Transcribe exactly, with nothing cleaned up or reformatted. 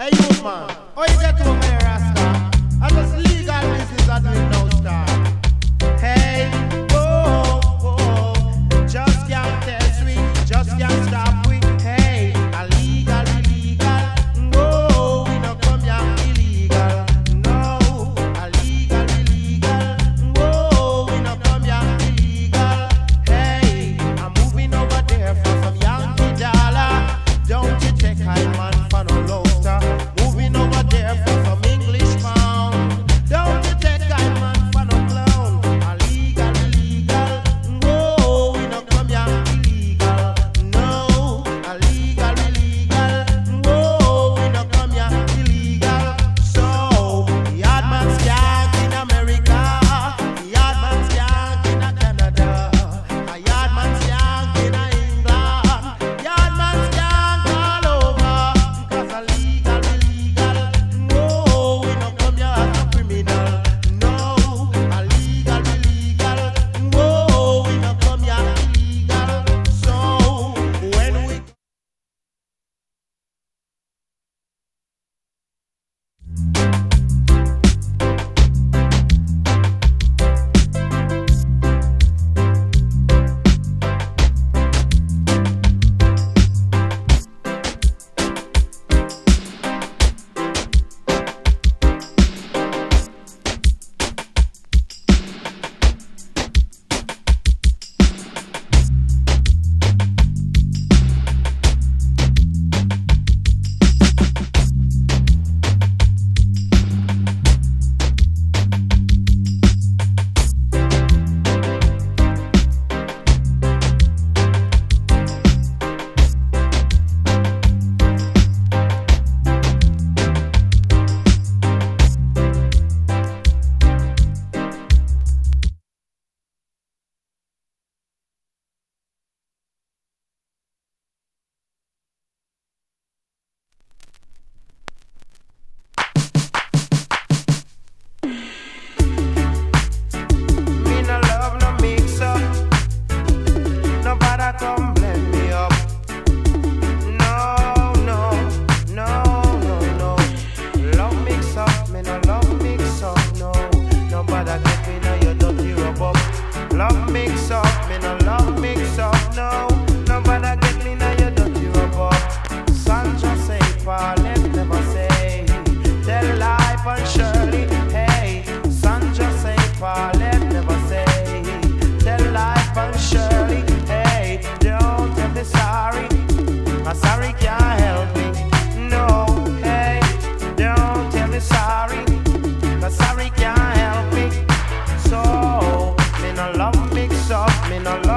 Hey, you man, how you get over here, Rasta? I just legal business I doing now, star. Hey, whoa, whoa, just can't test we, just can't stop we. Hey, illegal, illegal, whoa, we no come here illegal. No, illegal, illegal, whoa, we no come here illegal. Hey, I'm moving over there for some Yankee dollar. Don't you take high man for no lobster. Moving over there for some English pound. Don't you take high man for no clown. Illegal, illegal, whoa, we no come here illegal. No, illegal, illegal, whoa, we no come here illegal. So, yard man skank in America, yard man skank in Canada, a yard man skank in England, yard man skank all over. Cause illegal, illegal, whoa, we no come here as a criminal. No, illegal, illegal, whoa, we no come here illegal. So, when we me no love no mix up, nobody come blend me up. No, no, no, no, no. Love mix up, me no love mix up, no. Nobody get me now you dirty rub up. Love mix up, me no love mix up, no. Nobody get me now you dirty rub up. Sandra say, Paulette never say. Tell life and Shirley, hey. Sandra say, Paulette never say. Tell life and Shirley, hey. Don't tell me sorry, my sorry can't help me. No, hey. Don't tell me sorry, my sorry can't help me. So, me no love mix up, me no love